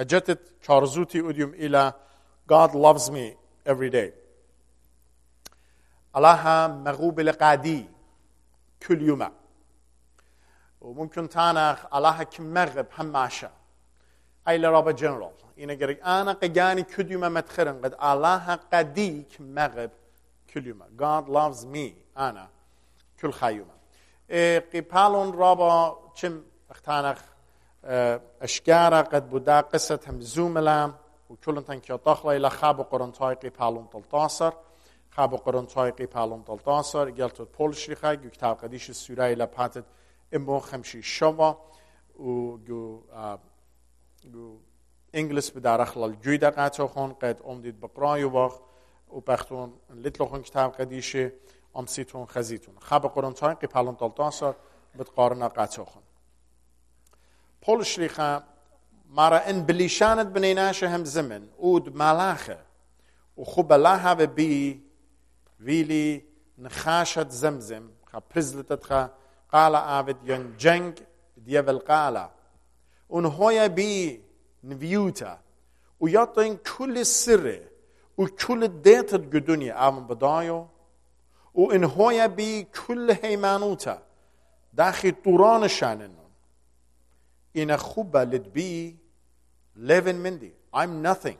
خجتت كارزوتي أديم إلى God loves me every day. الله مغوب لقادي كل يوم. وممكن تانا الله كمغب هماشا. أي لرابا جنرال. إنا قريك أنا قجاني كل يوم متخرن قد الله قدي كمغب كل يوم. God loves me أنا كل خيوم. قبالون رابا كم اختانخ اشكارا قد بودا قصة هم زوملام وكلن تنكيو تخلى إلى خاب قرنطاي قبالون تلتاصر خاب قرنطاي قبالون تلتاصر قلتو بولشريخا كتاب قديش السورة إلى باتت إمو خمشي شوا وجو إنجلس بدارخل الجويدة قاتو خون قد أمديد بقرايو باخ وبختون لتلوخون كتاب قديشي أمسيتون خزيتون خاب قرنطاي قبالون تلتاصر بتقارنا قاتو خون بولشريخا مرة إن بليشانت بنيناشة هم زمن ود ملاخة وخب لها ببي ويلي نخاشت زمزم خا برزلتت خا قال عابد ين جنگ ديال قالا ونهاية بي نبيوتا ويعطين كل السر وكل الديت الدنيا آمن بدايو وإنهاية بي كل هيمانوتا داخل طوران شانن إن خوبة لدبي ليفن مندي I'm nothing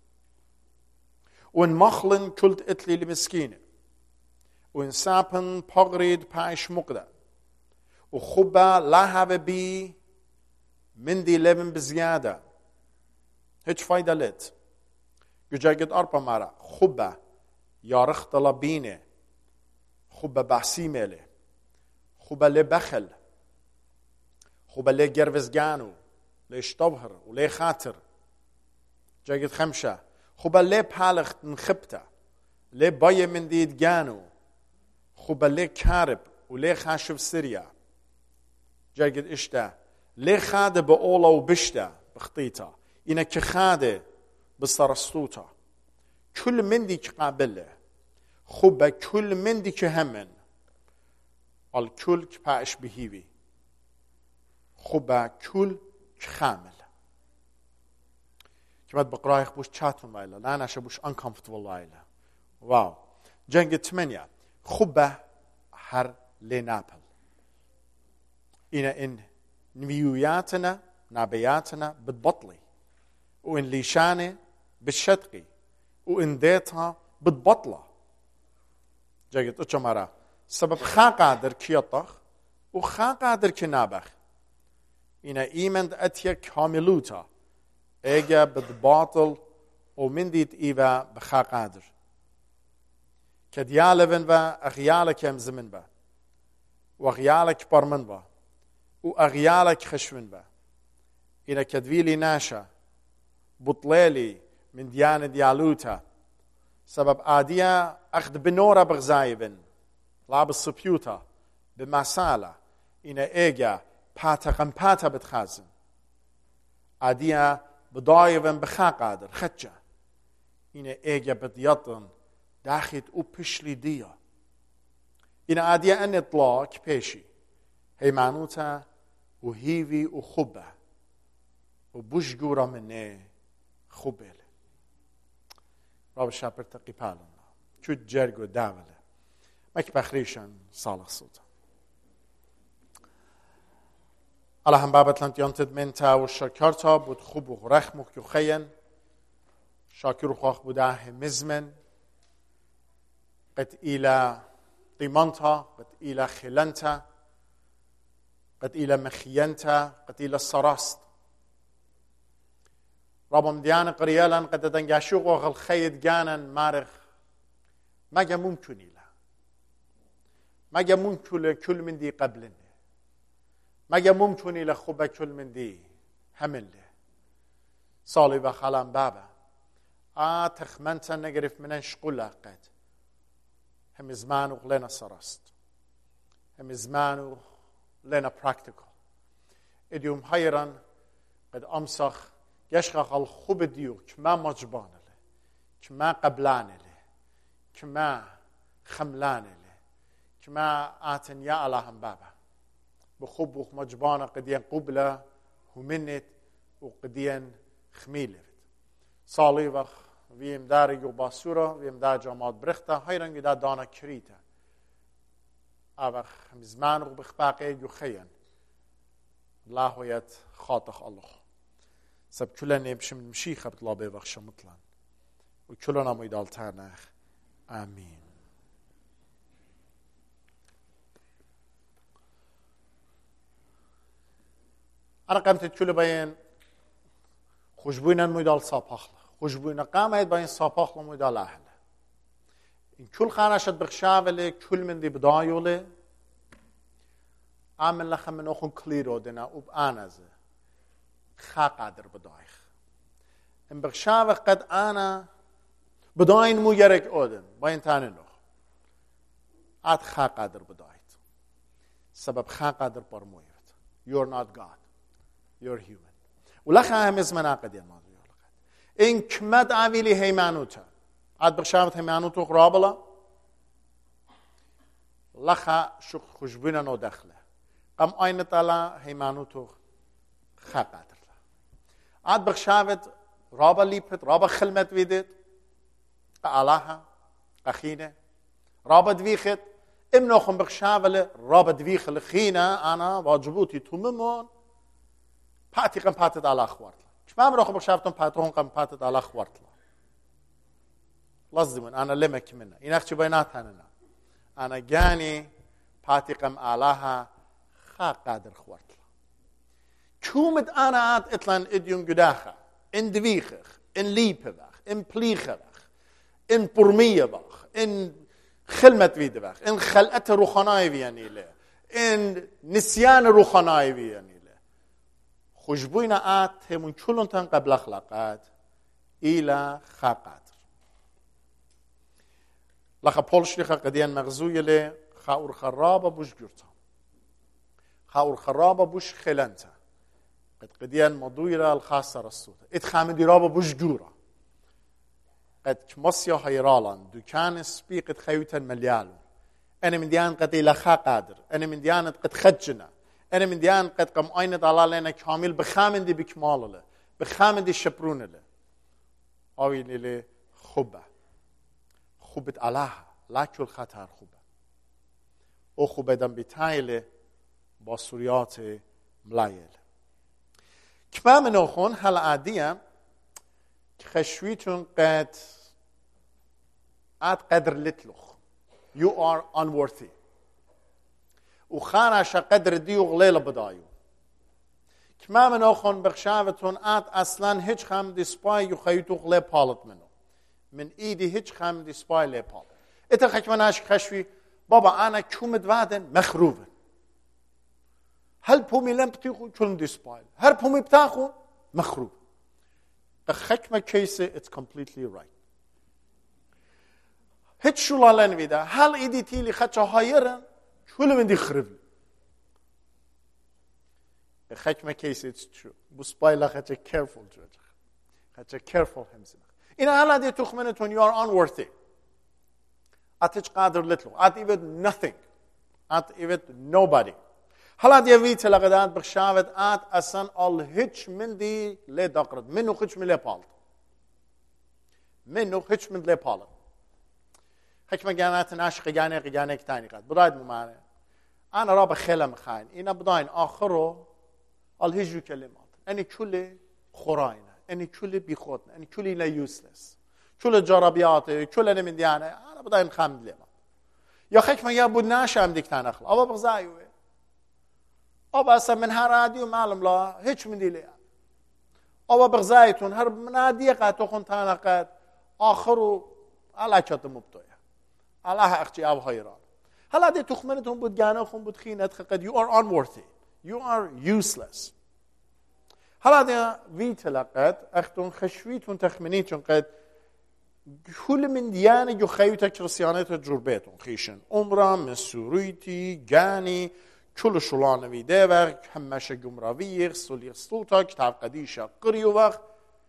وإن مخلن كلت إتلي لمسكينة وإن سابن بغريد باش مقدة وخوبة لها بي مندي ليفن بزيادة هيش فايدة لت يجاقد أربع مرة خوبة يارخ طلبينة خوبة بحسيمة له خوبة لبخل خوبا ليه جرفز جانو ليش طبهر وليه خاطر جاقد خمسة خوبا ليه بحالخ نخبته ليه باية من ديد جانو خوبا ليه كارب وليه خاشف سريا جاقد اشتا ليه خاده بأولا وبشتا بخطيتا إنا كخاده بصرستوتا كل من دي كقابله خوبا كل من دي كهمن الكل كباش بهيوي خوبه كل خامل كما بقرايخ بوش چاتون وایلا لا نشه بوش uncomfortable وایلا واو جنگ 8 خوبه هر لنابل إن نبيوياتنا نبياتنا بتبطلي وإن ليشانه بالشدقي وإن ديتها بتبطله جاقت اتشمارا سبب خا قادر كيطخ وخا قادر كنابخ إنا إيمند أتيا كاملوتا إيجا بالباطل ومنديت إيفا بخا قادر كديالفن با أغيالك يمزمن با وأغيالك برمن با وأغيالك خشون با إنا كدويلي ناشا بطليلي من ديان ديالوتا سبب آديا أخذ بنورا بغزايبن لا بالصبيوتا بمسالة إنا إيجا باتا قم باتا بتخازن عادية بضايفن بخا قادر خدجة إنا إيجا بديطن داخت او بشلي ديا إنا عادية أن إطلاق بيشي هيمانوتا وهيفي وخبة وبشجورة مني خبل راب شابر تقيبالنا شو جرقو داولة ماك بخريشان صالح صوتا الله هم بابت لنت ينتد منتا والشكرتا بود خوب و رحمك يخين شاكر خواه بوده مزمن قد إلى طيمانتا قد إلى خلنتا قد إلى مخينتا قد إلى الصراست رابم ديانا قريالا قد دنجاشوغ وغل خيد جانا مارخ ما جا ممكن إلى ما جا ممكن كل من دي قبلنا ما جا ممكن إلى خوبة كل من دي همن له صالي بخلان بابا تخمنتا نقرف منن شقولا قد هم زمانو لنا صرست هم زمانو لنا براكتيكال اديوم حيران قد امسخ يشخخ الخوب ديو كما مجبان له كما قبلان له كما خملان له كما آتن يا الله هم بابا بخوب مجبان قدين قبلة ومنت وقدين خمیله سالی وقت ویم در یو باسورا ویم در جامعات برخته هایرنگی در دانا کریته اوخ زمان رو بخباقه یو خیان لاهویت خاطخ الله سب كلنا يمشي من مشيخة بطلع بيبخش مطلع وكلنا ميدال تانخ آمين أنا قمت كل بين خوشبوينا ميدال صابخلا خوشبوينا قامت بين صابخلا ميدال أهل إن كل خانشت بخشاولة كل من دي بدايولة عمل لخم من أخون كليرو دينا وبآنزه خا قادر بدايخ ان بخشاوه قد انا بداين مو يرك اودن باين تاني نوخ ات خا قادر بدايت سبب خا قادر برمويت you're not God you're human ولخا هم اسمنا قدير ما ان كمد عويلي هيمانوتا ات بخشاوه هيمانوتو قرابلا لخا شو خشبنا نو دخله قم اين طلا هيمانوتو خا قادر عاد بخشاوت رابا ليبت رابا خلمت ويدت قالاها قخينه رابا دويخت امنوخم بخشاوله رابا دويخ خينه انا واجبوتي توممون باتي قم باتت على خوارتلا كما منوخم بخشاوتم باتون قم باتت على خوارتلا لازمن انا لمك منه ينخشي بيناتنا انا جاني باتي قم علاها خا قادر خوارتلا كومت أنا عاد إطلان إديون قداخة إن دويخخ إن ليبهخ إن بليخخ إن برميهخ إن خلمت ويدبخ إن خلقت روخاناي وياني له إن نسيان روخاناي وياني له خوشبوينا عاد همون كلون تن قبل أخلاقات إلى خاقات لخا بولشليخا قديان مغزوية له خاور خرابة بوش جرتا خاور خرابة بوش خلنتا قد قديان مضويرة الخاصة رسوته اتخام ديرابا بوشجورة قد كمسيا هيرالان دوكان سبي قد خيوتا مليالو أنا من ديان قد إلخا قادر أنا من ديان قد خجنا أنا من ديان قد قم أين دالا لنا كامل بخامن دي بكمال له بخامن دي شبرون له أوي لي خبة خبة الله لا كل خطر خبة أو خبة دم بتايله باسوريات ملايل كما منوخون هلا عادية خشويتون قد قدر لتلوخ you are unworthy وخانش قدر ديو غليل بدايو كما منوخون بخشاوتون اصلا هيج خام دي سباي يخيطو غلي بالت منو من ايدي هيج خام دي سباي لي بالت اتا خشمناش خشوي بابا انا كومد وادن مخروبه هل بومي لم بتيخو كلن ديسبايل هل بومي بتاخو مخروب الخكمة كيسة it's completely right هيت شو لالن ويدا هل ايدي تيلي خدشا هايرن كل من دي خرب الخكمة كيسة it's true بسبايلا خدشا careful جوجا خدشا careful همزنا إنا هلا دي تخمنتون you are unworthy اتش قادر لتلو ات even nothing ات even nobody هلا دي ويت لقدات بخشاوت اصلا هيتش من دي لي دقرد منو خش من لي بالت منو خش من لي بالت حكمه جانات ناشق جانه تاني قد بدايد ممانه انا راب خلم خاين انا بداين اخره الهجو كلمات اني كل خراينه اني كل بيخوتنا اني كل لا يوسلس كل جرابيات كل انا من ديانه انا بداين خامد لما يا حكمه يا بود ناشم ديك تنخل ابا بغزايوه أبا أصلا من هرادي ومعلم لا هيش من دي ليه أبا بغزايتون هر منادية قاتو خنتانا قات آخرو على كات مبتوية على أختي أو هيران هلا دي تخمنتهم بود جانا خون بود خينت قد you are unworthy you are useless هلا دي ويت لقات أختون خشويتون تخمنيتون قد كل من ديانة جو خيوتا كريستيانية جربيتون خيشن عمرا من سوريتي جاني كل شلون ويده وقت همش جمراوی سولی استوتا کتاب قدیش قریو وقت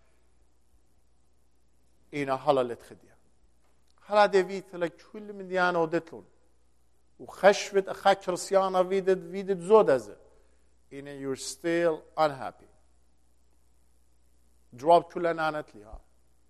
اینا حالا لتخدیه حالا دویت لك كل من ديانا ودتلون وخشفت أخا كريستيانا ويدت زود ازه إنه you're still unhappy جواب كل نانت لها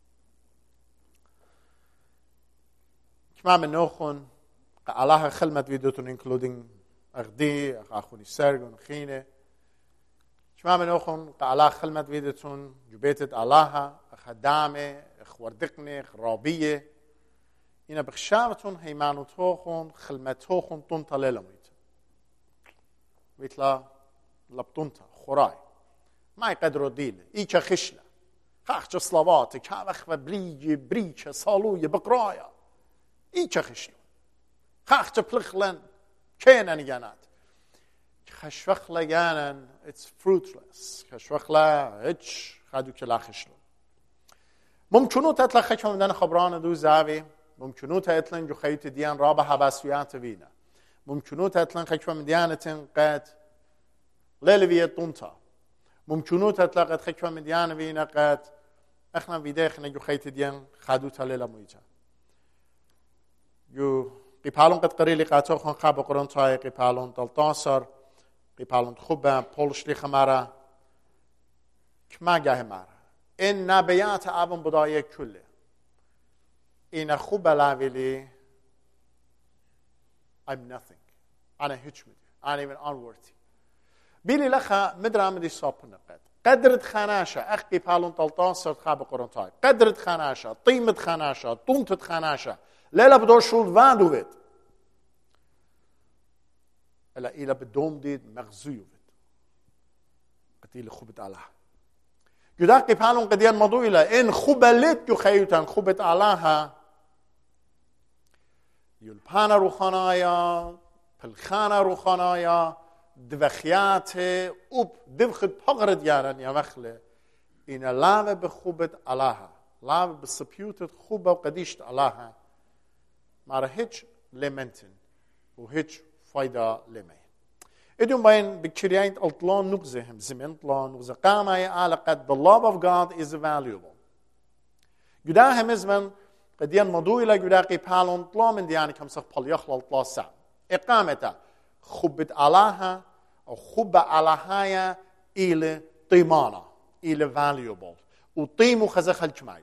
كما من نوخن الله خلمت ويدوتون including أغدي أخوني سرغن خينه كما من نوخن الله خلمت ويدوتون جبيتت الله خدامه خوردقنه رابيه اینا بخشاوتون هیمانوتوخون خلمتوخون طنطا للميت ويتلا لبطنطا خراي ما يقدروا ديله إيش خشلة خاخش صلوات كاوخ بريج صالوية بقرايا إيش خشلة خاخش بلخلن كينن يانات خشوخلا يانن it's fruitless خشوخلا هيش خادو كلا خشلة ممكنو تطلع خشم مدن خبران دو زاوي ممكنو تطلع جو خيط ديان رابع حباسويات فينا ممكنو تطلع خشم مديانة قد ليلوية طنطا ممكنو تطلع قد خشم مديانة فينا قد اخنا فيدا اخنا جو خيط ديان خادو تليلا مويتا جو قيبالون قد قريلي قاتو خان خاب قرون تاي قيبالون دلتاصر قيبالون خوبا پولشلي خمارا كما جاه مارا این نبیات اون بدایه کله این خوب لاویلی I'm nothing أنا هیچ میدی أنا even unworthy بیلی لخا مدرام دی صابن قدرت خناشة أخي بالون طلطان صرت خاب قرن تاي قدرت خناشة طيمت خناشة طنتت خناشة لا بدور شول واندوت الا إلى بدوم ديد مغزويوت قتيل خوبت الله يداقي بالون قديان مضو إلى إن خبلت يخيوتان خبت علىها يلبانا روخانايا بالخانا روخانايا دوخيات اوب دوخت بغرد يارن يا وخله إن لامه بخبت علىها لامه بسبيوتت خوبه وقديشت علىها مارا هيج لمنتن وهيج فايدة لمن إدون باين بكريان أطلان نغزهم زمن طلان نغزه قامة على قد the love of God is valuable جدا هم زمن قديان مضوي لا جدا قيبالون طلان من دياني كم صف بال يخلل طلا سام إقامته خبت علىها أو خب علىها إلى طيمانة إلى valuable وطيمو خزه خلج مايل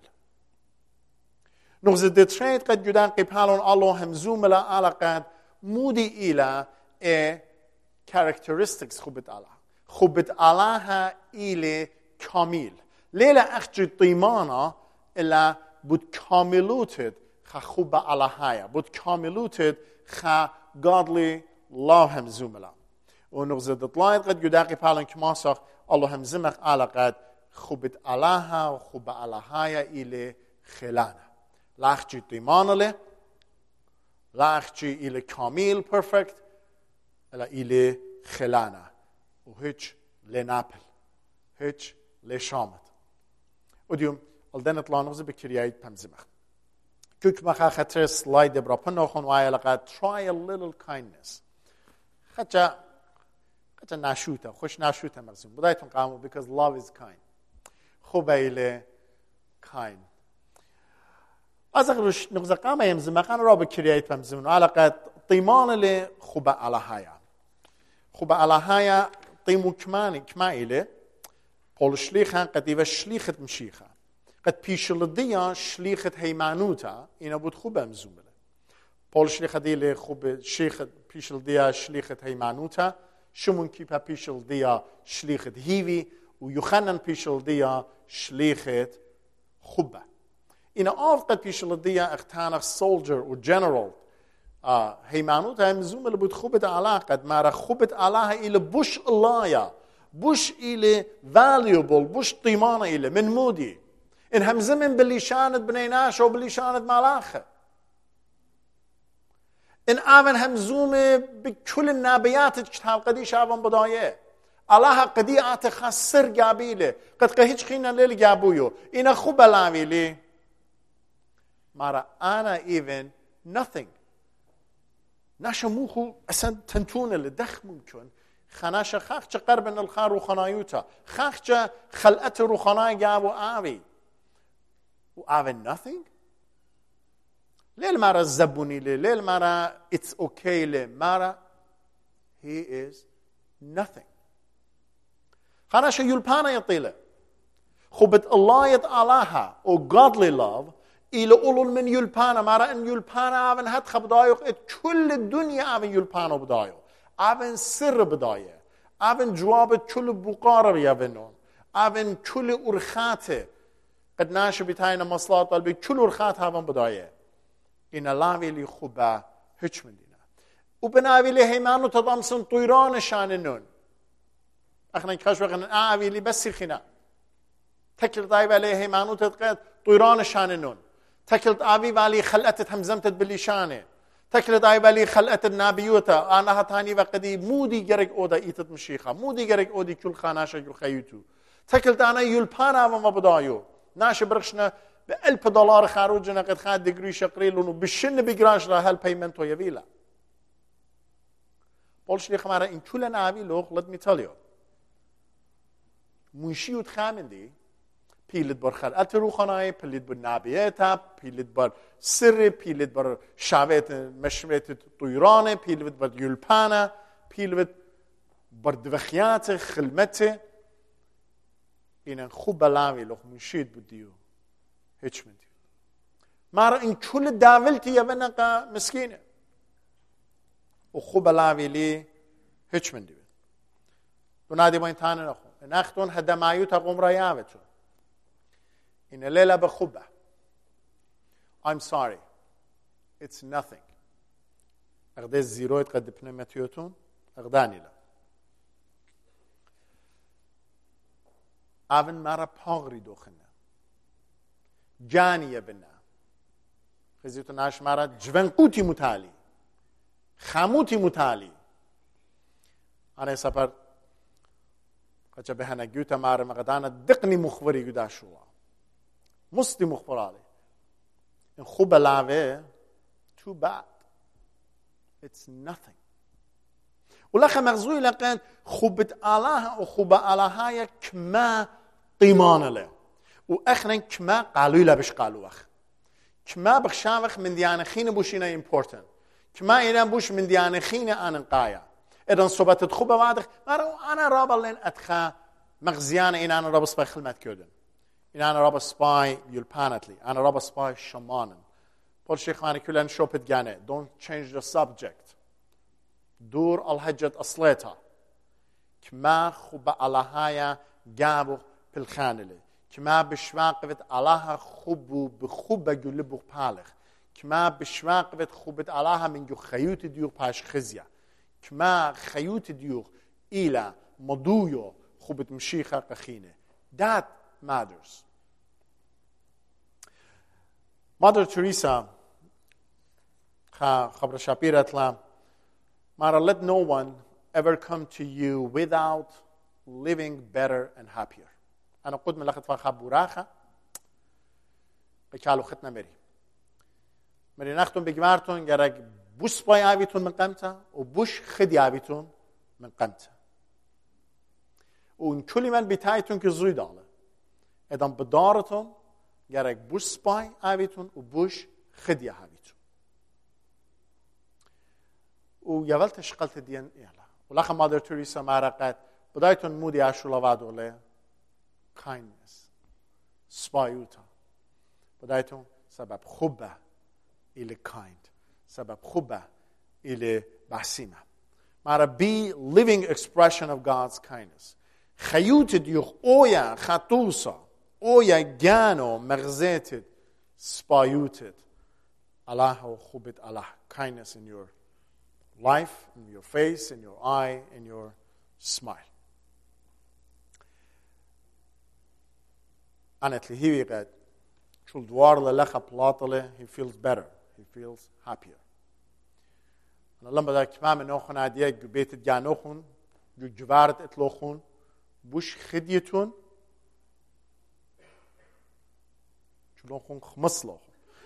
نغزه دتريد قد جدا قيبالون الله هم زوملا على قد مودي إلى characteristics خبت علىها إلى كامل ليلة أخجي طيمانة إلا بود كاملوتد خب علىها بود كاملوتد godly love هم زوملا ونغزة دطلايد قد يداقي بالان كماسخ الله هم زمخ على قد خبت علىها وخب علىها إلى خلانة لا أخجي طيمانة له لا أخجي إلى كامل perfect إلا إلى خلانة وهيج لنابل هيج لشامت وديوم الدين اطلع نغزي بكريايد بمزمخ كوك مخا خطر سلايد برابن نوخون وآيا لقد try a little kindness خطر ناشوتا خوش ناشوتا مغزون بدايتون قاموا because love is kind خوبه إلى kind از اخرش نغزه قامه يمزمخان را بكريايد بمزمون وآيا لقد طيمان اللي خوبه على هايا خوبه على هايا طيمو كمائله قول شليخا قد يبا شليخت مشيخا قد بيشلديا شليخت هيمانوتا إنا بود خوبه مزومله قول شليخا ديله خوب شيخت بيشلديا شليخت هيمانوتا شمون كيبا بيشلديا شليخت هيوي ويوخنن بيشلديا شليخت خوبه إنا آف قد بيشلديا اختانخ soldier و general هيمانوت هم زوم اللي بتخبط على قد ما رخبط علىها إلى بوش الله بوش إلى valuable بوش طيمانة إلى من مودي إن هم زمن باللي شانت بنيناش أو باللي شانت ملاخة إن آمن هم زوم بكل النبيات كتاب قديش آمن بداية الله قدي أتخسر جابيله قد كهيج خينا ليل جابويو إن خوب لاويلي مارا أنا even nothing ناشموخو أسان تنتون اللي دخ ممكن خناشا خاخجة قربن الخار وخنايوتا خاخجة خلقت روخناي جابو آوي وآوي nothing ليل مارا الزبوني ليل مارا it's okay لي مارا he is nothing خناشا يلبانا يطيله خوبت الله يتعالها او godly love إلى أولون من يلبانا مرا إن يلبانا أبن هاد خبدايو كل الدنيا أبن يلبانا بدايو أبن سر بدايه أبن جواب كل بقارة يبنون أبن كل أرخاته قد ناش بتاعنا مصلات قلبي كل أرخات هبن بدايه إن الله ويلي خوبه هيش من دينا وبناوي لي هيمانو تضمسن طيران شاننون اخنا كاش وقن ويلي بس خنا تكل طيب عليه هيمانو تتقد طيران شاننون تكلت آبي بالي خلقت همزمت باللشانه تكلت آبي بالي خلقت النابيوتا أنا هتاني وقدي مودي جرك أودا إيتت مشيخة مودي جرك أودي كل خاناشة كل خيوتو تكلت أنا يلبانا وما بدايو ناش برخشنا $1000 خاروجنا قد خاد دقري شقري لونو بشن بيجراش را هل بيمنتو يبيلا بولش لي خمارا إن كل نابي لوخ let me tell you منشيوت خامندي پیلت بر خلعت روحانایی، پیلت بر نبیتا، پیلت بر سر، پیلت بر شعبت مشورت طیرانه، پیلت بر یلپانه، پیلت بر دوخیات خلمته. این خوب بلاوی لخ مشید بودیو، هیچ مندی. مارا این کل داولتی یا بناقا مسکینه. و خوب بلاوی لی هیچ مندی. دونادی با این تانه نخون. نختون هدمایو تا قوم را یاوتون. این لیلا بخوبه. I'm sorry. It's nothing. اقدر زیرویت قد پنمتیوتون اقدانی لا. اون مرا پاغری دوخنه. جانیه بنا. خزیتو ناش مرا جوانقوتی متعالی. خاموتی متعالی. آنها سپر قچه به هنگیوتا مارا مقدانه دقنی مخبری گداشوا. مستی مخبراله. این خوب لاوه too bad. It's nothing. ولخ مغزوی لقد خوبت الله و خوب الله کما قیمان له. و اخرن کما قالوی لبش قالوخ. کما بخشاوخ من دیانه خینه بوشینه important. کما ایران بوش من دیانه خینه آن قایا. ایران صحبتت خوبه وادخ. مرا آن رابلن اتخا مغزیان این آن رابس به خدمت کردن. این آن رابس سپای یلپانتلی. آن رابس سپای شمانن. پول شیخانی کلن شوپت گانه. Don't change the subject. دور الحجت اصلیتا. کما خوب اللهایا جابو بالخانله. کما بشواقت الله خوب بخوب جلبو بالغ. کما بشواقت خوبت الله من جو خیوت دیو پاش خزیا. کما خیوت دیو ایلا مدویو خوبت مشیخه قخینه. That matters. Mother Teresa خبر شاپیرت لام Mara, let no one ever come to you without living better and happier. أنا قد من لقد فخاب براخة بكالو ختنا مري نختم بجمارتون جرق بوش باي عبيتون من قمتا وبوش خدي عبيتون من قمتا وإن كل من بتاعتون كزوي داله إذا بدارتون جرق بوش باي عبيتون وبوش خدي عبيتون ويولت شقلت دين يلا ولخ مادر تريسا معرقت بدايتون مودي عشولا وادوله kindness سبايوتا بدايتون سبب خوبه إلى kind سبب خوبه إلى بحسيمة مارا be living expression of God's kindness خيوت ديوخ اويا خطوسا اويا جانو مغزيتت سبايوتت الله وخوبت الله kindness in your life, in your face, in your eye, in your smile. Honestly, he قد شو الدوار للخ بلاطله he feels better, he feels happier. أنا لما بدأ كمان نأخذ عادية بيت جانوخون جو جوارت إطلوخون بوش خديتون شو لوخون خمسلوخون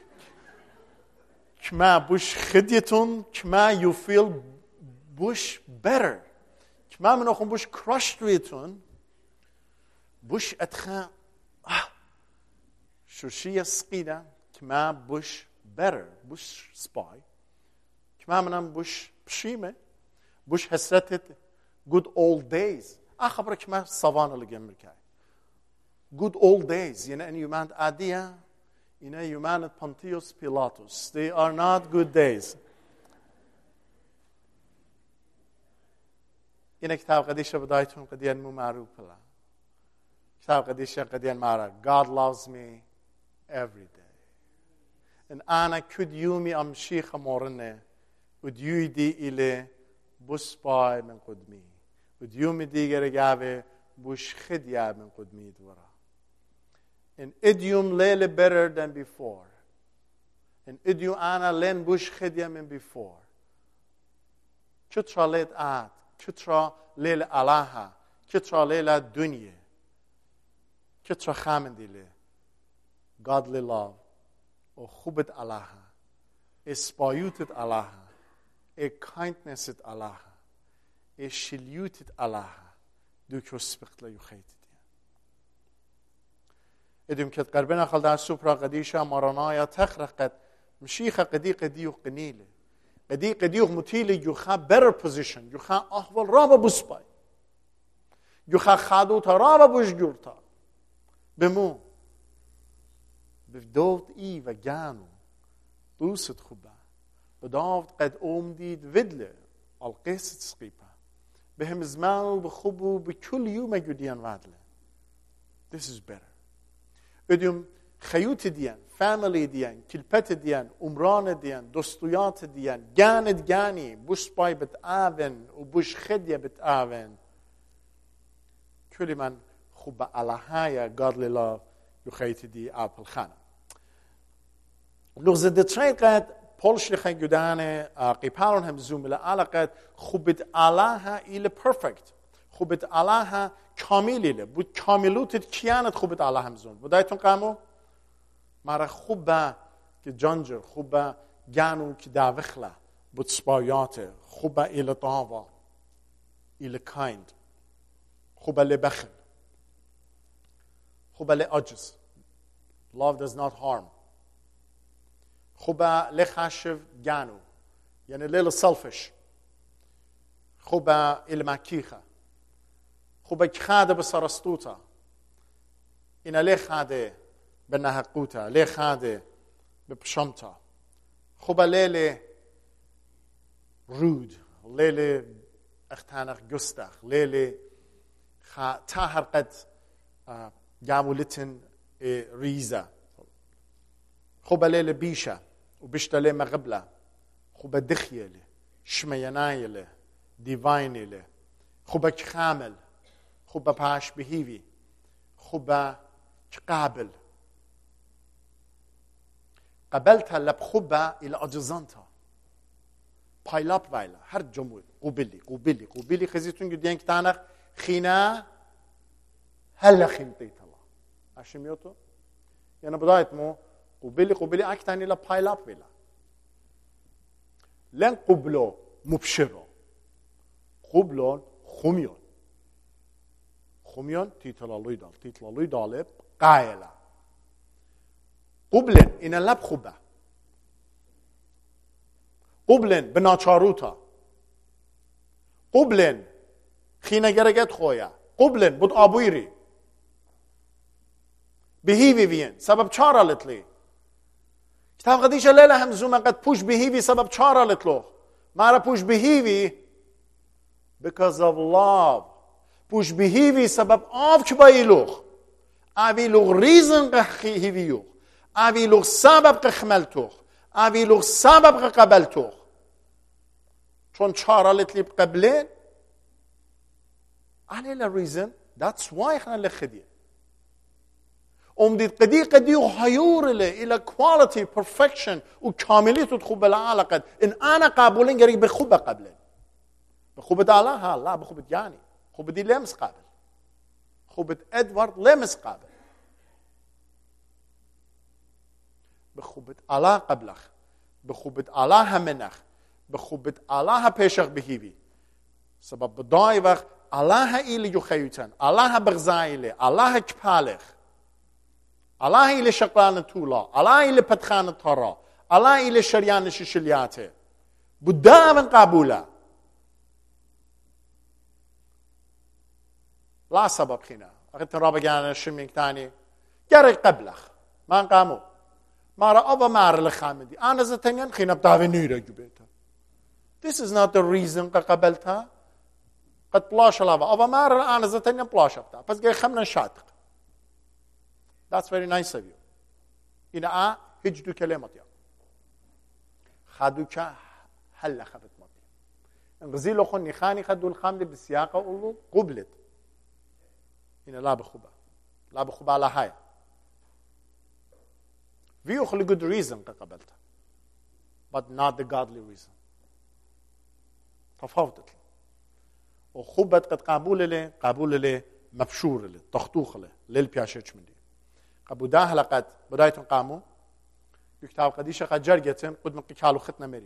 كما بوش خديتون كما you feel بوش better كما منوخون بوش crushed ويتون بوش أتخا شوشية سقيدة كما بوش better بوش سباي كما منام بوش بشيمة بوش حسرتت good old days أخبرك كما صوان اللي جمركاي good old days. Yine en yumant adia, yine yumant Pontius Pilatus. They are not good days. این کتاب قدیش بدایتون قدیان مو معروف لا. کتاب قدیش قدیان معروف. God loves me every day. ان أنا كد يومي أمشيخ مورنه وديودي إلى بسباي من قدمي. وديومي دیگر جاوه بوش خدیا من قدمی دورا. ان اديوم ليلة better than before. ان اديوم أنا لين بوش خدیا من before. كترا ليت آت. كترا ليلة الله. كترا ليلة دنيا. كترا خامن ديله. Godly love. و خوبت الله. اسپایوتت الله. kindnesset الله. شلیوتت الله. دو كسبقت لا يخيت دي. ادم كت قربنا خل در سوبرا قديشة مرانايا تخرقت مشيخة قدي وقنيلة. قدي ومتيلة يخا better position. يخا أحوال رابا بسباي. يخا خادوتا رابا بشجورتا. بمو. بدوت و جانو. دوست خوبه. بدوت قد دید ودله. القصة سقيبة. بهم زمان بخوبو بكل يوم جديان وادله. This is better. اديم خيوت ديان، family ديان، كلبت ديان، عمران ديان، دوستيات ديان، جاند جاني، بوش باي بتآون وبوش خدية بتآون. كل من خوب على هاي godly love يخيت دي أبل خانة. لغز دتريقت پولش لخن گدانه قیپارون هم زومله علاقت خوبت الله ایل پرفکت خوبت الله کاملیله بود کاملوتت کیانت خوبت الله هم زوم بودایتون قامو ماره خوبه که جانجر خوبه گانو که داوخله بود سپایاته خوبه ایل طاوا ایل کایند خوبه لبخل خوبه لعجز love does not harm خوبه لخشف جانو يعني ليل selfish خوبه المكيخة خوبه خاده بسرستوتا إن ليه خاده بنهقوتا ليه خاده ببشمتا خوبه ليل رود ليل اختانق جستخ ليل تاهر قد جامولتن ريزة خوبه ليل بيشة وبيشتلي مغبلة خوبه دخيلة شمينايلة ديفاينيلة خوبه كامل خوبه باش بهيوي خوبه قابل قبلتها لبخوبه إلى أجزانتها بايلاب بايلا هر جمهور قوبلي خزيتون قدين كتانخ خينا هلا خيمتيت الله عشميوتو يعني بدايت مو قوبلي أكتاني لا بايلاب بلا لن قبلو مبشرو قبلون خميون تيتلالوي دالب قايلة قبلن إن لب خوبه قبلن بناچاروتا قبلن خينا گرگت خويا قبلن بود آبويري بهيوي وين سبب چارا لتلي كتاب قديش ليلة هم زوما قد پوش بهيوي سبب چارا لتلو مارا پوش بهيوي because of love پوش بهيوي سبب آف كباي لوخ اوي لوخ ريزن قهيويوخ اوي لوخ سبب قخملتوخ اوي لوخ سبب قبلتوخ چون چارا لتلي قبلين على الريزن that's why احنا لخديه امدید قدی و حیور إلى quality perfection و کاملیت خوب العلاقة إن أنا قابلين جري بخوبة قبلين بخوبة الله لا بخوبة يعني خوبة دي لمس قابل خوبة إدوارد لمس قابل بخوبة الله قبلخ بخوبة الله منخ بخوبة الله بيشخ بهيبي سبب بداي وقت الله إلي يخيوتن الله بغزايله الله كبالخ الله إلي شقلان تولا الله إلي پتخان ترى الله إلي شريان ششلياته بدا من قبوله لا سبب خينا أخذت رابع جانا شميك تاني جري قبلخ ما نقامو مارا أبا مارا لخامدي أنا زتنين خينا بتاعي نيرة جبتها. This is not the reason قبلتها. قد بلاش لابا أبا مارا أنا زتنين بلاش بتاع بس جاي خمنا شاتق. That's very nice of you. إنا هجدو كلمة يا خادوكا هلا خبت مطي انغزيلو خوني خاني خدو الخامدي بالسياقة قولو قبلت إنا لا بخوبة على هاي في أخلي good reason قبلتها but not the godly reason تفاوتت وخوبت قد قابول لي مبشور لي تختوخ لي للبياشيش من دي قبو ده هلقات بدايتون قامو يكتاب قديشة قد جرجتن قد من قيكالو ختنا مري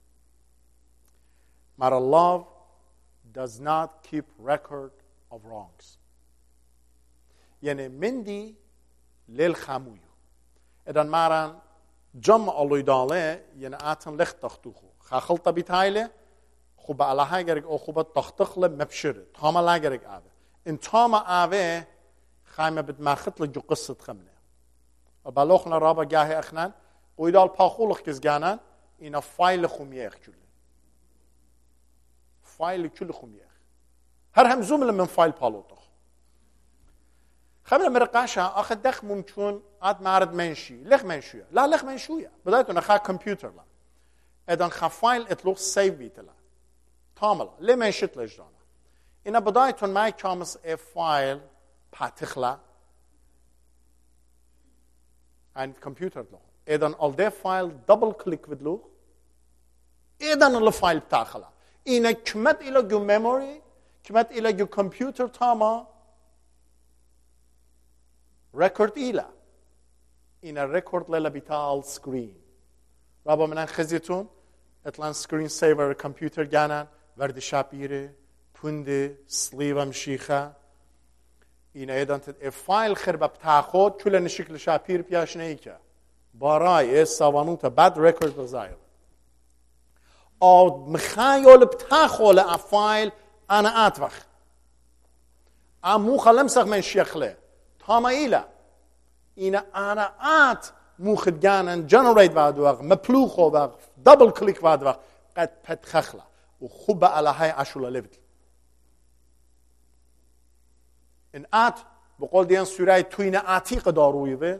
مارا love does not keep record of wrongs يعني مندي للخامويو إذن ماران جمع الله يداله يعني آتن لخ تختوخو خاخلطة بيتايله خوبا على هاي جرق أو خوبا تختخله مبشرة تاما لا جرق آوه إن تاما آوه خايمة بدماخت لجو قصة خمنة وبالوخنا رابا جاهي أخنان ويدال باخولخ كزجانان إنا فايل خميخ كله فايل كله خميخ هر هم زوم من فايل بالوطخ خمنا مرقاشا أخذ دخ ممكن عاد معرض منشي لخ منشوية لا لخ منشوية بدايتو نخا كمبيوتر لا إذن خا فايل إطلوخ سيف بيتلا تاملا ليه منشت لجدانا إنا بدايتو ماي كامس فايل باتخلا عن كمبيوتر له إذن all ده فايل دبل كليك بدلوخ إذن الفايل بتاخلا إنا كمت إلى جو ميموري كمت إلى جو كمبيوتر تاما ريكورد إلى إنا ريكورد للا بتاع سكرين رابا منان خزيتون اتلان سكرين سيفر كمبيوتر جانان ورد شابيره پونده سليوة مشيخة إنا إذن تد فايل خربة بتاخد كل نشكل شابير بياش نيكا باراي سوانوتا بعد ريكورد بزاير أو مخايل بتاخد لأفايل أنا أتوخ أموخ لمسخ من شيخله تاما إلا إنا أنا موخد جانن جنريت بعد وقت مبلوخ وقت دبل كليك بعد وقت قد بتخخله وخبة على هاي عشولا ليفت إن بقول ديان سورة توين عتيق داروي به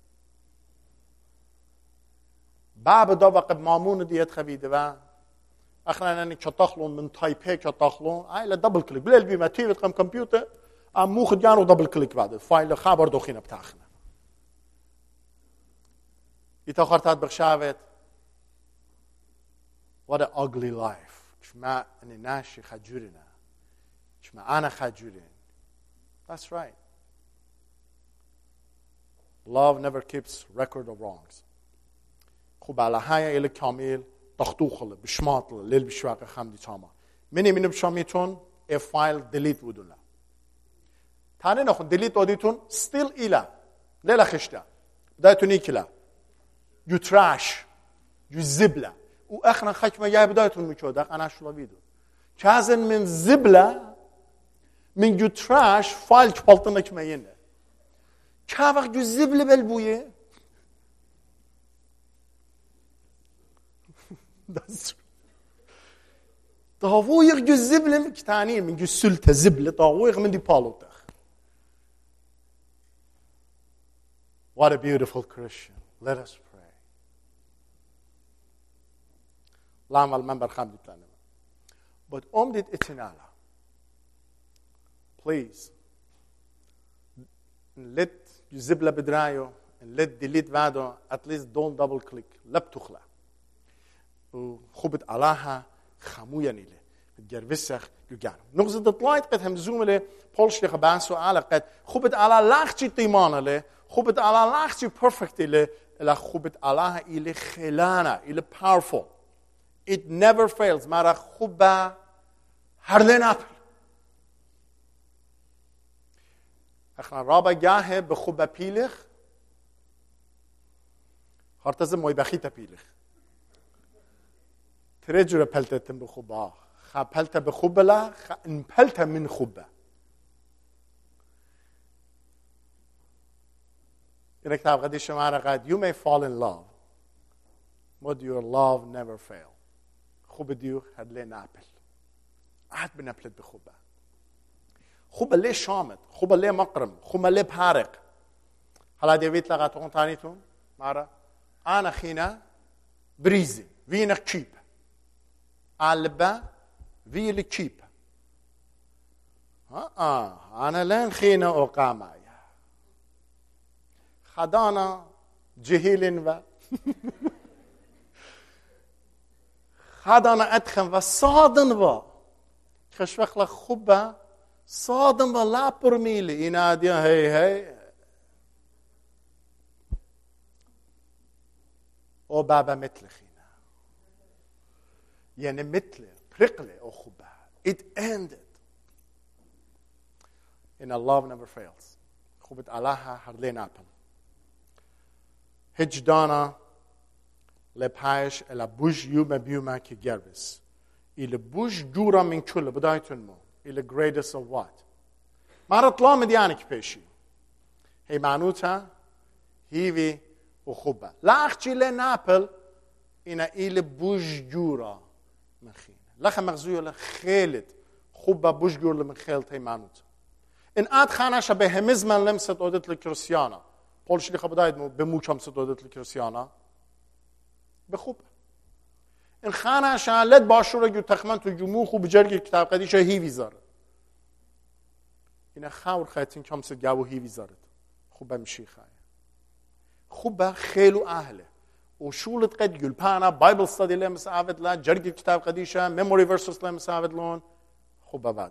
باب دا وقت مامون ديت خبيده و اخنا اني كتاخلون من تايبي كتاخلون اي دبل كليك بلال بما تي تقم كمبيوتر ام موخد جانو دبل كليك بعد فايل خبر دوخينا بتاخنا يتاخرتات بخشاوت what an ugly life شما اني ناشي خجورنا شما انا خجورين. That's right. Love never keeps record of wrongs. خوب على هاي إلى كامل تختوخله بشماطله ليل بشواقة خمدي تاما مني بشاميتون فايل delete ودولا تاني نخون delete وديتون still إلى ليلة خشتا بدايتون إيكلا you trash you زبلة وأخنا خشمة جاي بدايتون ميشودك أنا شو بيدو كازن من زبلة من you trash فايل كبالتنا كما ينه كافق you زبلة بالبوية طاوويق جو الزبلة كتانين من جو السلطة زبلة طاوويق من دي بالوتخ. What a beautiful Christian. Let us pray. لام المنبر خامد بتاعنا. But ديت اتنالا. Please. Let جو زبلة بدرايو and let delete بعده at least don't double click. لا بتخلع. وخبت علاها خمويا نيله جربسخ يجار نغزد طلايت قد هم زومله بولش لي خبان سؤال قد خبت على لاختي تيمانه له خبت على لاختي بيرفكت له لا خبت علىها الى خلانا الى powerful it never fails مره خبا هرلنا اخنا رابا جاه بخبا بيلخ هرتزم موي بخيتا بيلخ ترجع بلتتم بخوبا خا بلت بخوبلا خا انبلت من خوبه این کتاب قدیش شما را قد You may fall in love but your love never fail. خوب دیو هد لی ناپل عاد بنپلت بخوبه خوب لی شامت خوب لی مقرم خوب لی بارق حالا دیویت لغتون تانیتون مارا أنا خينا بريزي فينا كيب ألبا في الكيب أنا لين خينا أقامايا خدانا جهيلين و خدانا أدخن و صادن و خشوخلا خوبا صادن و لا برميلي إنا ديا هي او بابا مثل خينا يعني مثل برقلة او خوبا it ended and love never fails خوبت علاها هرلين آبن هج دانا لبهاش الا بوش يوم بيوما كي جربس إلى بوش جورا من كله بدايتون مو إلى greatest of what ما رطلا مديانك بيشي هي معنوتها هيوي وخوبة لا أختي لنابل إن إلى بوش جورا من خين لا خمغزوية لخيلت خوبة بوش جورا من خيلت هي معنوتها إن آد خانه شبه همزمن لمست أودت لكريستيانا قولش لي خبدايد بموش هم ست أودت لكريستيانا بخوبة إن خانه شالت باشورة جو تخمن تو جموخ و بجرگ کتاب قدیش هیوی زارد إن خاور خايتين كم ست جاو هیوی زارد خوبة مشي خاي خوبة خيلو أهله وشولت قد يلبانا بايبل ستادي لهم مساعد لا جرگ كتاب قديشة ميموري فيرسز لهم مساعد لون خوبة بادل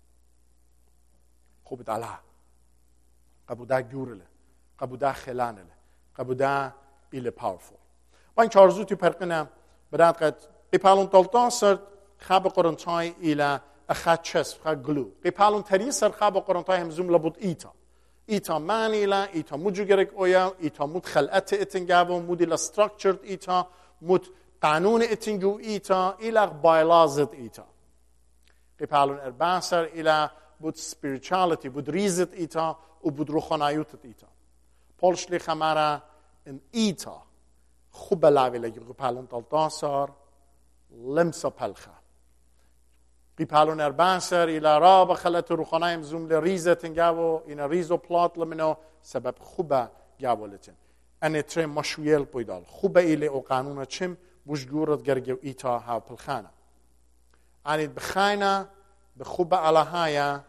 خوبة الله قبودا جورله قبودا خلانله قبودا إلى powerful وين چارزوتي فرقنا بدأت قد قبالون تلتان سر خاب قرنطاي إلى أخذ چسب خا glue قبالون تري سر خاب قرنطاي همزوم لبود إيتا مانيلا إيتا مجرك أويا إيتا مود خلقت إتنجابو مود إلى structured إيتا مود قانون إتنجو إيتا إلى بايلازت إيتا قبالون إرباسر إلى بود spirituality بود ريزت إيتا وبود روحانيوت إيتا بولش لي خمارا إن إيتا خوب لاوي لگی قبالون تلتاسر لمسا پلخا قبالون اربانسر الى راب خلت روخانایم زوم لريزتن جاو این ريزو پلات لمنو سبب خوبه جاولتن ان ترم مشویل پویدال خوبه ایله او قانون چم بوشگورت گرگو ایتا ها پلخانه انید بخاینا بخوبه الهایا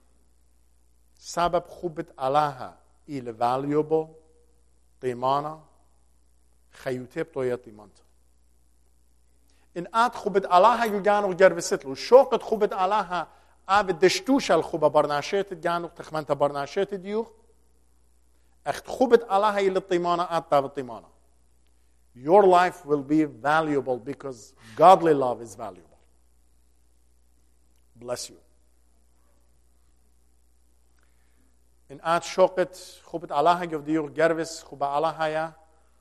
سبب خوبت الها ایله valuable قیمانا خيوتي بطويات إيمانت إن آت خوبت الله يجانو جربست له شوقت خوبت الله آب دشتوش الخوبة برناشيت جانو تخمنت برناشيت ديوخ أخت خوبت الله يل الطيمانة آت تاب الطيمانة your life will be valuable because godly love is valuable bless you إن آت شوقت خوبت الله يجف ديوخ جربس خوبة الله يا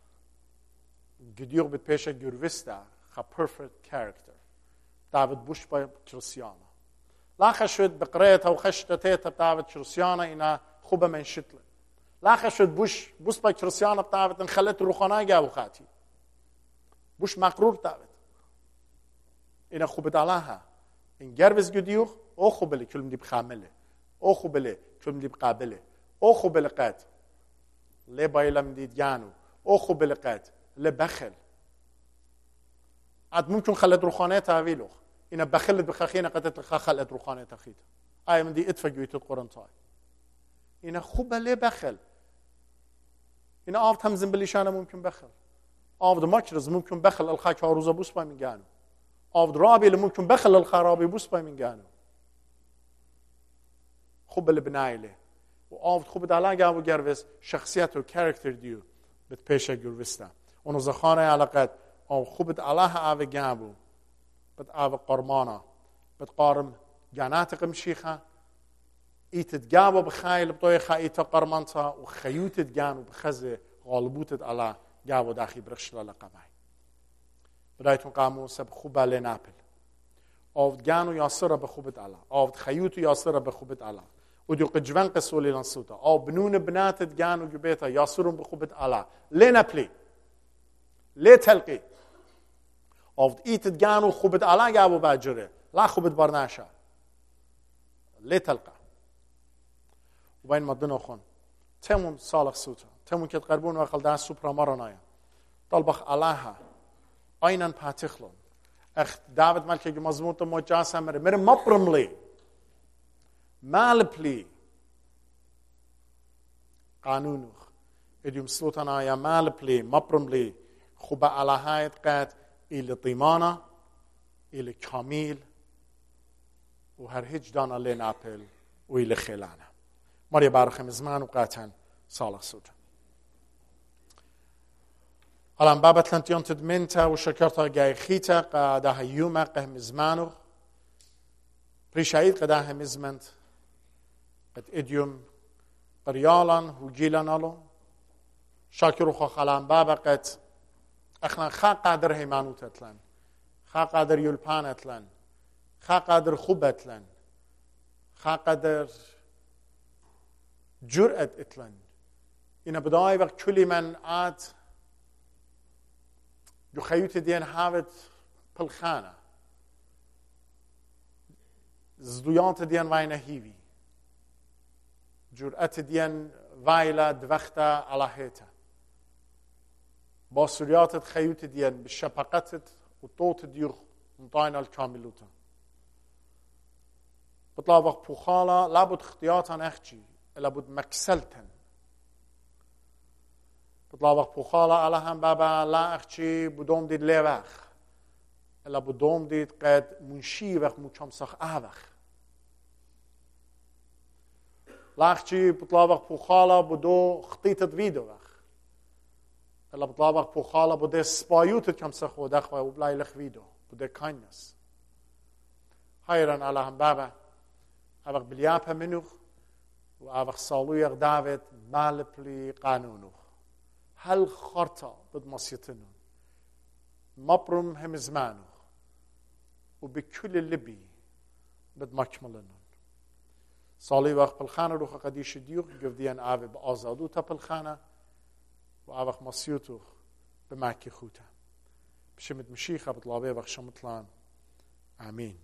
گدیوق بد پیش گروستا خا perfect character داود بوش با کریستیانا لا خشود بقريتها وخشتتها داود کریستیانا اینا خوبه من شتل لا خشود بوش با کریستیانا داود انخلت روخانه جاو خاطی بوش مقرور داود اینا خوبه دالها این گروس گدیوق او خوبه لی کلم دی بخامله او خوبه لی کلم دی بقابله او خوبه لقات لی بايلم دید جانو او خوبه لقات لبخل عاد ممكن خلت روخانه تاويلوخ إن بخلت بخاخينا قتت خلت روخانه تخيت آي من دي اتفجويت القرنطاي إن خوبه ليه بخل إن آفت همزن بليشانه ممكن بخل آفت ماكرز ممكن بخل الخاك هاروزا بوس باي من جانو آفت رابي اللي ممكن بخل الخرابي بوس باي من جانو خوبه لبنايله وآفت خوبه دالا جاو جربس شخصيته وكاركتر ديو بتبيشه جربستا اونو زخانه علاقت او خوبت الله آوه جابو بد آوه قرمانا بد قارم جاناتق مشيخة ايتت جابو بخايل بطويخة ايتا قرمانتا وخيوتت جانو بخزه غالبوتت الله جابو داخي برخشل لقباي بدايتون قامو سب خوبه لنابل آفد جانو ياسره بخوبت الله آفد خيوتو ياسره بخوبت الله ودو قجوان قسولي لنصوتا أو بنون بنات جانو جبيتا ياسرون بخوبت على لينا بلي ليه تلقي أو إيت جانو خوبت على جابو باجره لا خوبت برناشا ليه تلقى وبين مدن أخون تمون صالح سوتا تمون كت قربون وقل دان سوبرا مرانايا طلبخ علاها أينن باتخلون أخ داود ملكي مزموط موجاسا مر مبرم لي مال بلي قانونوخ اديوم سلطانا يا مال بلي مبرم لي خوبا على هايت قد إلى طيمانة إلى كاميل وهر هيج دانا لي نابل وإلى خيلانا مريا بارخم زمان وقاتن صالح سوتا الان بابت لنتيون تدمنتا وشكرتا جاي خيتا قادها يوما قهم زمانو بريشايد قداها مزمنت قد اديوم قريالان وجيلان الو شاكرو خالان بابا قد اخنا خا قادر هيمانوت اتلن خا قادر يلپان اتلن خا قادر خوب اتلن خا قادر جرأت اتلن اینا بدای وقت کلی من آد جو خیوت دین هاوت پلخانه زدویانت دین واینا هیوی جرأت دین وایلا دوختا علاهیتا با سریاتت خیوت دین بشفقتت و طوت دیر مطاین الکاملوتا بطلا وقت پوخالا لابد اختیاتا اخجی لابد مكسلتن بطلا وقت بخالا على هم بابا لا اخشي بدون ديد ليوخ الا بدون ديد قد منشي وقت مكمسخ اوخ لا اخشي بطلا وقت بخالا بدو خطيطة فيدو وخ الا بطلا وقت بخالا بده سبايوت كمسخ ودخ وبلاي لخ فيدو بده كاينس خيرا على هم بابا اوخ بليابها منوخ وآوخ صالويق داود مالبلي قانونوخ هل خرطة بد مصيتنون مبرم هم زمانوخ وبكل اللبي بد مكملنون صالي وقت بالخانة روخ قديش ديوخ قفديان آوه بآزادو تا بالخانة وآوخ مصيوتوخ بماكي خوتا بشمت مشيخة بطلابي وقت شمطلان آمين